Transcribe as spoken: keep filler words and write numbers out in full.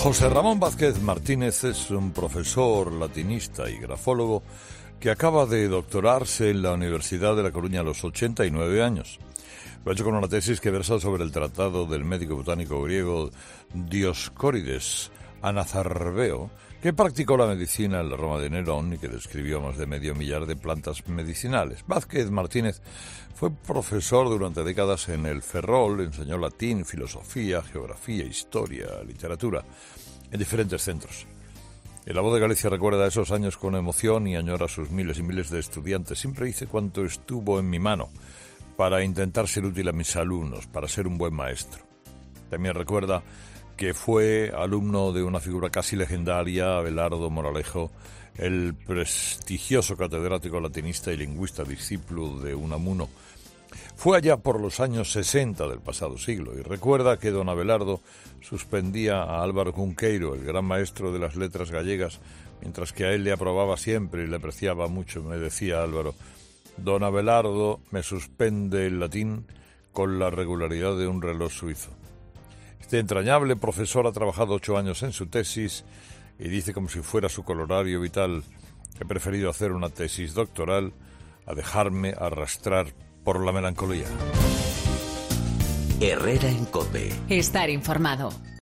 José Ramón Vázquez Martínez es un profesor latinista y grafólogo que acaba de doctorarse en la Universidad de La Coruña a los ochenta y nueve años. Lo ha hecho con una tesis que versa sobre el tratado del médico botánico griego Dioscórides Anazarbeo, que practicó la medicina en la Roma de Nerón y que describió más de medio millar de plantas medicinales. Vázquez Martínez fue profesor durante décadas en el Ferrol, enseñó latín, filosofía, geografía, historia, literatura, en diferentes centros. En La Voz de Galicia recuerda esos años con emoción y añora a sus miles y miles de estudiantes. Siempre hice cuanto estuvo en mi mano para intentar ser útil a mis alumnos, para ser un buen maestro. También recuerda que fue alumno de una figura casi legendaria, Abelardo Moralejo, el prestigioso catedrático latinista y lingüista, discípulo de Unamuno. Fue allá por los años sesenta del pasado siglo y recuerda que don Abelardo suspendía a Álvaro Cunqueiro, el gran maestro de las letras gallegas, mientras que a él le aprobaba siempre y le apreciaba mucho. Me decía Álvaro: don Abelardo me suspende el latín con la regularidad de un reloj suizo. Este entrañable profesor ha trabajado ocho años en su tesis y dice, como si fuera su colorario vital: he preferido hacer una tesis doctoral a dejarme arrastrar por la melancolía. Herrera en COPE. Estar informado.